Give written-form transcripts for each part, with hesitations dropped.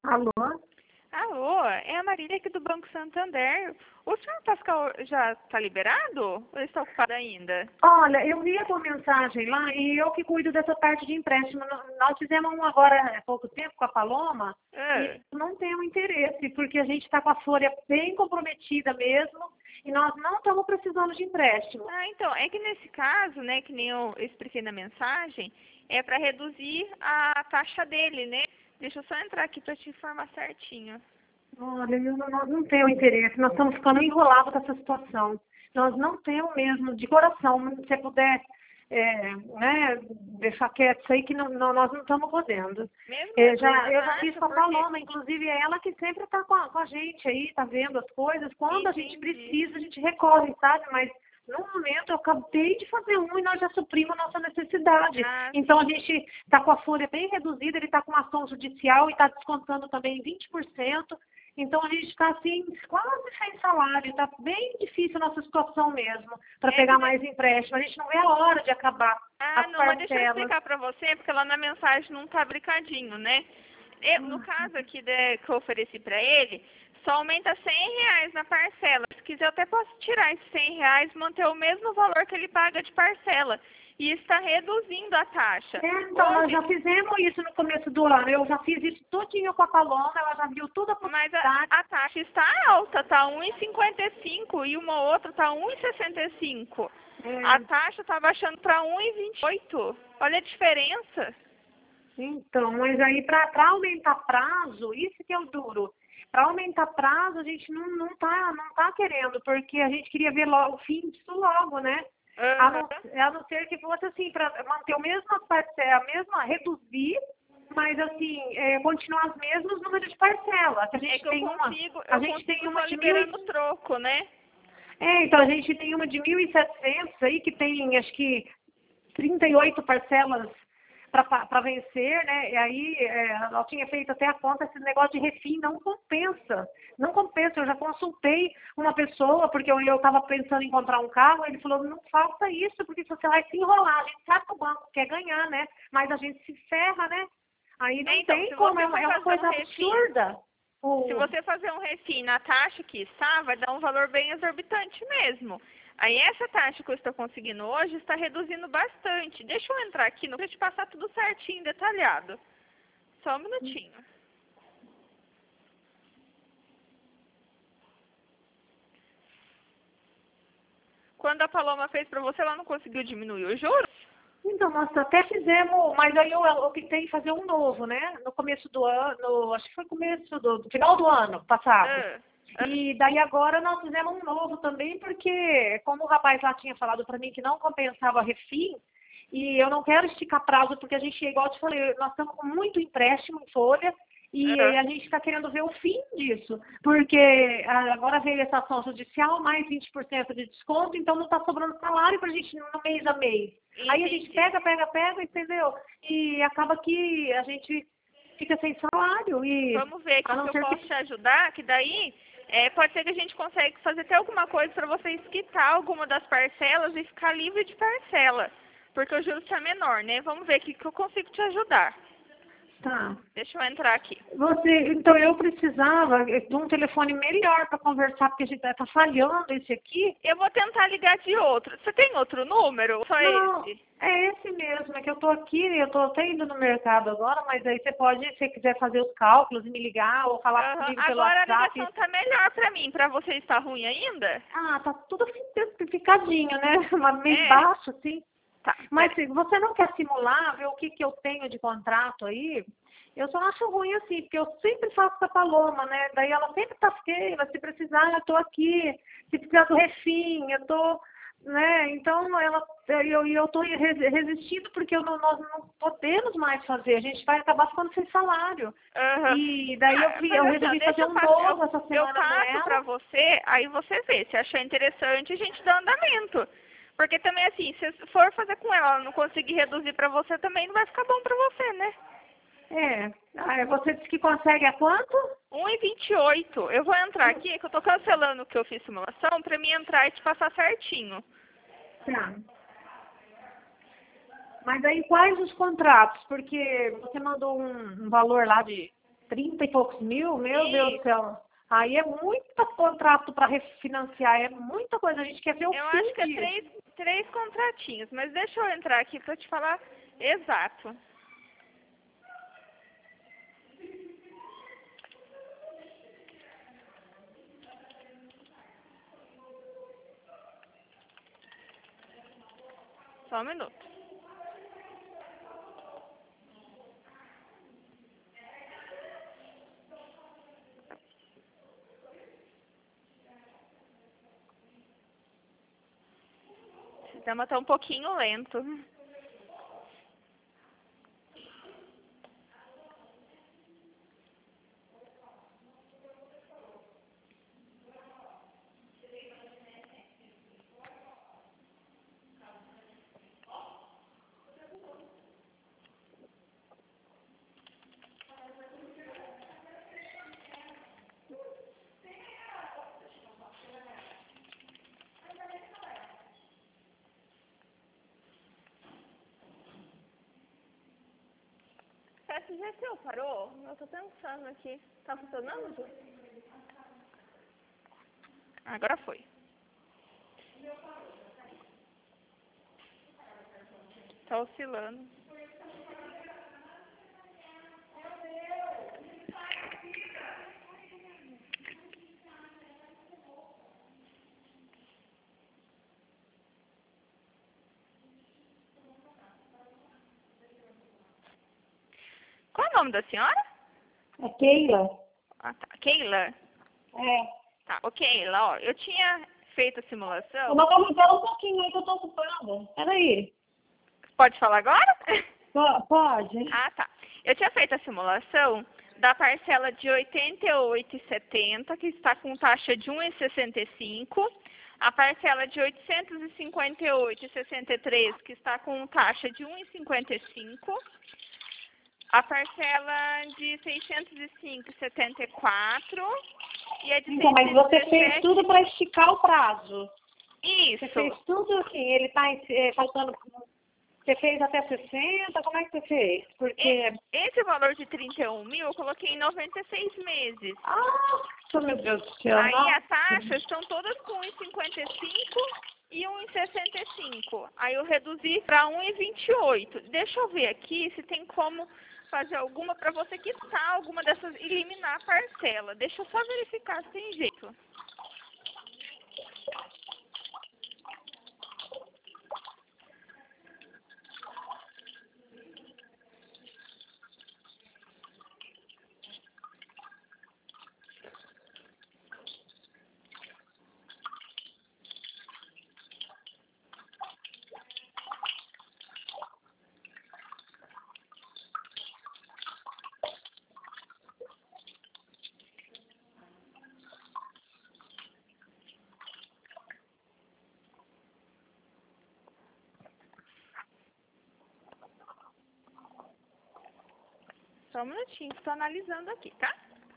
Alô? Alô, é a Marília aqui do Banco Santander. O senhor Pascal já está liberado? Ou ele está ocupado ainda? Olha, eu vi a tua mensagem lá e eu que cuido dessa parte de empréstimo. Nós fizemos um agora há pouco tempo com a Paloma e não temos interesse, porque a gente está com a folha bem comprometida mesmo e nós não estamos precisando de empréstimo. Ah, então, é que nesse caso, né, que nem eu expliquei na mensagem, é para reduzir a taxa dele, né? Deixa eu só entrar aqui para te informar certinho. Olha, nós não temos interesse, nós estamos ficando enrolados com essa situação. Nós não temos mesmo, de coração, se você puder né, deixar quieto isso aí, que nós não estamos podendo. Mesmo Eu já fiz com a porque... Paloma, inclusive é ela que sempre está com a gente aí, tá vendo as coisas. Quando a gente precisa, a gente recorre, sabe? Mas no momento eu acabei de fazer um e nós já suprimos a nossa necessidade. Então a gente está com a folha bem reduzida, ele está com uma ação judicial e está descontando também 20%. Então a gente está assim, quase sem salário, está bem difícil a nossa situação mesmo, para pegar mais empréstimo. A gente não vê a hora de acabar as não, parcelas. mas deixa eu explicar para você, porque lá na mensagem não está brincadinho, né? No caso aqui que eu ofereci para ele, só aumenta R$100 na parcela. Se quiser, eu até posso tirar esses R$100 e manter o mesmo valor que ele paga de parcela. E está reduzindo a taxa. Então, nós já fizemos isso no começo do ano. Eu já fiz isso todinho com a Paloma, ela já viu tudo a possibilidade. Mas a taxa está alta, está 1,55 e uma outra está 1,65. A taxa está baixando para 1,28. Olha a diferença. Então, mas aí para aumentar prazo, isso que é o duro. Para aumentar prazo, a gente não tá querendo, porque a gente queria ver logo, o fim disso logo, né? A não ser que fosse assim, para manter o mesmo parcela, reduzir, mas assim, continuar os mesmos números de parcela. A gente tem uma de liberando troco, né? Então a gente tem uma de 1.700 aí, que tem acho que 38 parcelas para vencer, né? E aí ela tinha feito até a conta, esse negócio de refim não compensa. Não compensa. Eu já consultei uma pessoa, porque eu estava pensando em comprar um carro, ele falou, não faça isso, porque você vai se enrolar. A gente sabe que o banco quer ganhar, né? Mas a gente se ferra, né? Aí não tem como, é uma coisa absurda. Se você fazer um refim na taxa que está, vai dar um valor bem exorbitante mesmo. Aí essa taxa que eu estou conseguindo hoje está reduzindo bastante. Deixa eu entrar aqui para te passar tudo certinho, detalhado. Só um minutinho. Quando a Paloma fez para você, ela não conseguiu diminuir os juros? Então, nós até fizemos, mas aí eu optei em fazer um novo, né? No começo do ano, acho que foi começo do final do ano passado. E daí agora nós fizemos um novo também, porque como o rapaz lá tinha falado para mim que não compensava refim, e eu não quero esticar prazo, porque a gente, igual eu te falei, nós estamos com muito empréstimo em folha, e a gente está querendo ver o fim disso, porque agora veio essa ação judicial, mais 20% de desconto, então não está sobrando salário para a gente no mês a mês. Aí a gente pega, entendeu? E acaba que a gente fica sem salário. E vamos ver aqui se eu posso te ajudar, que daí pode ser que a gente consiga fazer até alguma coisa para você quitar alguma das parcelas e ficar livre de parcela, porque o juros está menor, né? Vamos ver aqui que eu consigo te ajudar. Tá. Deixa eu entrar aqui. Então eu precisava de um telefone melhor para conversar, porque a gente está falhando esse aqui. Eu vou tentar ligar de outro. Você tem outro número? Só não, esse? É esse mesmo, é que eu estou aqui, eu estou até indo no mercado agora, mas aí você pode, se você quiser fazer os cálculos e me ligar ou falar comigo pelo WhatsApp. Agora a ligação está melhor para mim, para você está ruim ainda? Tá tudo simplificadinho, né? Meio baixo, assim. Tá, mas se você não quer simular, ver o que eu tenho de contrato aí, eu só acho ruim assim, porque eu sempre faço com a Paloma, né? Daí ela sempre tá feia, se precisar, eu tô aqui, se precisar do refim, eu tô, né? Então eu tô resistindo porque nós não podemos mais fazer, a gente vai acabar ficando sem salário. E daí eu resolvi fazer um novo essa semana. Eu passo para você, aí você vê, se achar interessante, a gente dá andamento. Porque também assim, se for fazer com ela não conseguir reduzir para você, também não vai ficar bom para você, né? Você disse que consegue a quanto? 1,28. Eu vou entrar aqui, que eu tô cancelando o que eu fiz simulação, para mim entrar e te passar certinho. Tá. Mas aí quais os contratos? Porque você mandou um valor lá de 30 e poucos mil, meu Isso. Deus do céu. Aí é muito contrato para refinanciar, é muita coisa. A gente quer ver o Eu fim acho que é disso. três contratinhos, mas deixa eu entrar aqui para te falar exato. Só um minuto. O sistema tá um pouquinho lento. O SGTU parou? Eu tô pensando aqui. Tá funcionando, Ju? Agora foi. Tá oscilando. Qual é o nome da senhora? É Keila? Ah, tá. Keila? É. Tá, ô Keila, ó, eu tinha feito a simulação. Mas vamos ver um pouquinho aí que eu tô ocupada. Peraí. Pode falar agora? Pode. Ah, tá. Eu tinha feito a simulação da parcela de R$ 88,70, que está com taxa de 1,65. A parcela de R$ 858,63, que está com taxa de 1,55. A parcela de 605,74 e a de Então, mas você fez 617. tudo para esticar o prazo. Você Isso. fez tudo assim, ele tá faltando. Você fez até 60? Como é que você fez? Porque. Esse valor de 31 mil eu coloquei em 96 meses. Meu Deus do céu. Aí Nossa. as taxas estão todas com 1,55 e 1,65. Aí eu reduzi para 1,28. Deixa eu ver aqui se tem como fazer alguma para você quitar alguma dessas, eliminar a parcela. Deixa eu só verificar se tem jeito. Só um minutinho, estou analisando aqui, tá?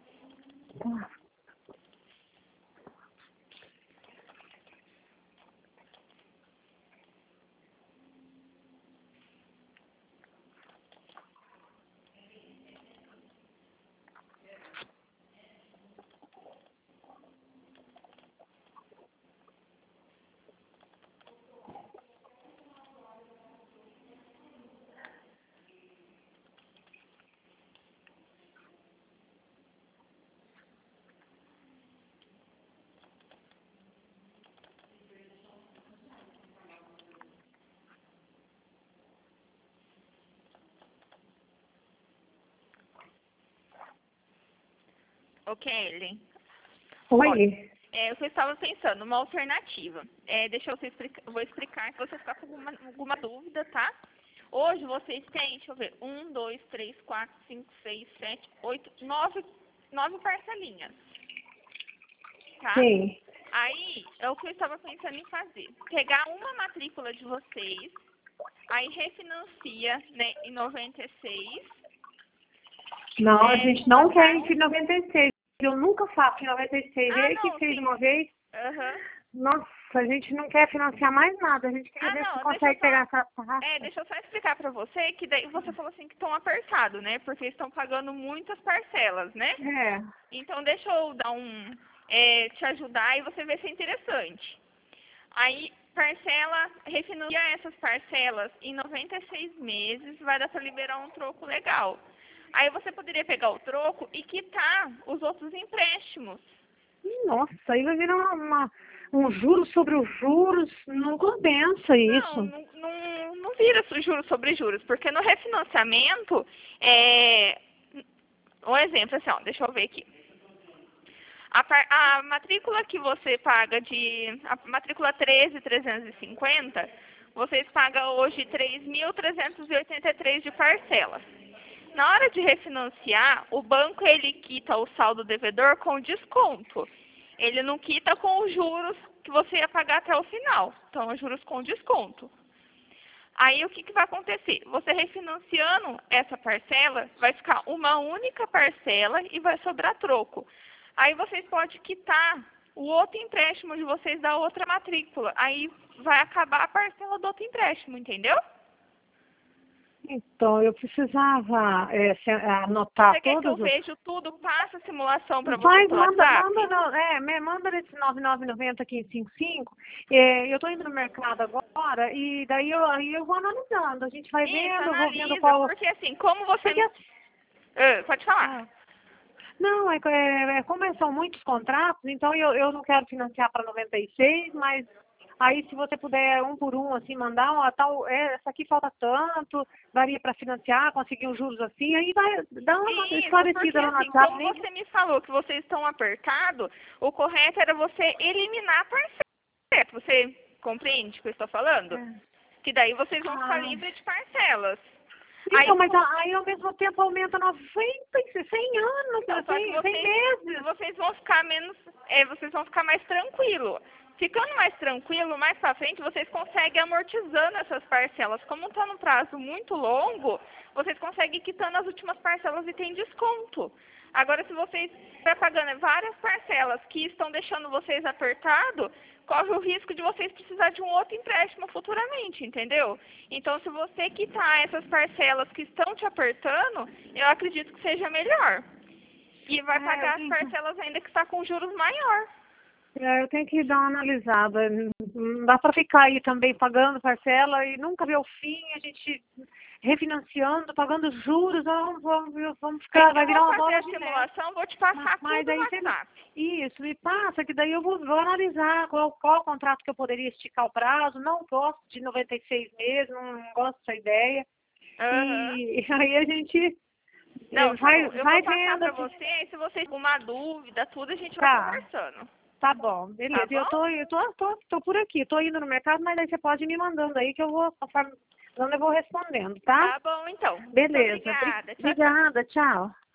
Ok, Ellen. Oi. Olha, eu estava pensando uma alternativa. Deixa eu vou explicar se você ficar com alguma dúvida, tá? Hoje vocês têm, deixa eu ver, 1, 2, 3, 4, 5, 6, 7, 8, 9 parcelinhas. Tá? Sim. Aí é o que eu estava pensando em fazer. Pegar uma matrícula de vocês, aí refinancia, né, em 96. Não, a gente não quer parte... em 96. Eu nunca faço em 96. Ele que não, fez sim. uma vez. Aham. Nossa. a gente não quer financiar mais nada, a gente quer ver se consegue pegar essa taxa. Deixa eu só explicar pra você, que daí você falou assim que estão apertados, né? Porque estão pagando muitas parcelas, né? Então deixa eu dar te ajudar e você ver se é interessante. Aí, refinancia essas parcelas em 96 meses, vai dar pra liberar um troco legal. Aí você poderia pegar o troco e quitar os outros empréstimos. Nossa, aí vai virar um juros sobre os juros, não compensa isso. Não vira juros sobre juros, porque no refinanciamento, um exemplo assim, ó, deixa eu ver aqui. A matrícula que você paga a matrícula 13.350, vocês pagam hoje 3.383 de parcela. Na hora de refinanciar, o banco ele quita o saldo devedor com desconto. Ele não quita com os juros que você ia pagar até o final. Então, os juros com desconto. Aí, o que vai acontecer? Você refinanciando essa parcela, vai ficar uma única parcela e vai sobrar troco. Aí, vocês podem quitar o outro empréstimo de vocês da outra matrícula. Aí, vai acabar a parcela do outro empréstimo, entendeu? Então, eu precisava anotar Você quer todos que eu os... veja tudo? Passa a simulação para você pelo WhatsApp? Manda nesse 9990-1555. Eu estou indo no mercado agora e daí eu vou analisando. A gente vai vendo, vou vendo qual... Porque assim, como você... pode falar. Não, como são muitos contratos, então eu não quero financiar para 96, mas... Aí, se você puder, um por um, assim, mandar, essa aqui falta tanto, daria para financiar, conseguir uns juros assim, aí vai dar uma esclarecida no WhatsApp. Como você me falou que vocês estão apertados, o correto era você eliminar a parcela. Você compreende o que eu estou falando? Que daí vocês vão ficar livres de parcelas. Então, mas aí ao mesmo tempo aumenta 90, 100 anos, 100 meses. Vocês vão ficar vocês vão ficar mais tranquilos. Ficando mais tranquilo, mais pra frente, vocês conseguem amortizando essas parcelas. Como está num prazo muito longo, vocês conseguem quitando as últimas parcelas e tem desconto. Agora, se vocês estão pagando várias parcelas que estão deixando vocês apertados, corre o risco de vocês precisar de um outro empréstimo futuramente, entendeu? Então, se você quitar essas parcelas que estão te apertando, eu acredito que seja melhor. E vai pagar as parcelas ainda que está com juros maior. Eu tenho que dar uma analisada. Não dá para ficar aí também pagando parcela e nunca ver o fim, a gente refinanciando, pagando juros, vamos ficar, vai virar uma bola de simulação, vou te passar tudo no WhatsApp. Isso, me passa, que daí eu vou analisar qual contrato que eu poderia esticar o prazo. Não gosto de 96 meses, não gosto dessa ideia. E aí a gente... eu vou passar vendo para você, e se você tiver alguma dúvida, tudo a gente vai conversando. Tá bom, beleza. Tá bom? Eu tô por aqui, tô indo no mercado, mas aí você pode ir me mandando aí que eu vou respondendo, tá? Tá bom, então. Beleza. Obrigada. Obrigada, tchau.